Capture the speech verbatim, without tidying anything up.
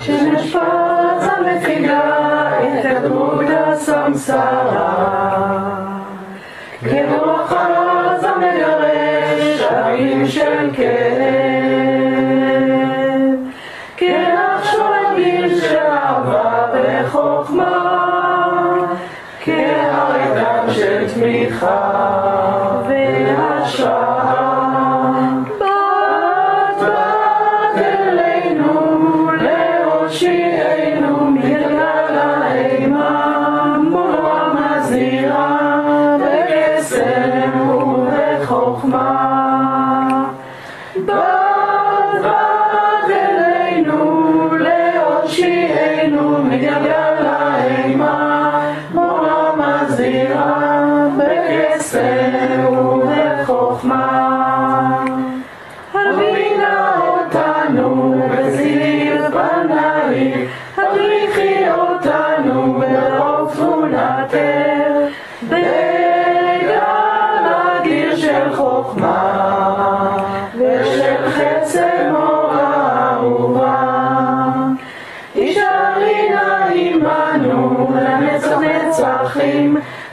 שמש פרץ המפיגה את הגבול הסמסרה, כרוח עז המגרש ערים של כאב, כנחשולים של אהבה וחוכמה, כהרדם של תמיכה והשראה. בת בת אלינו להושיענו מגלגל האימה, מורה מזהירה בקסם ובחוכמה. בת בת אלינו להושיענו מגלגל האימה, מורה מזהירה בקסם ובחוכמה. הבינה אותנו בזיו פנייך, הדריכי אותנו ברוב תבונתך, בגל אדיר של חוכמה ושל חסד מורה אהובה. הישארי נא עמנו לנצח נצחים,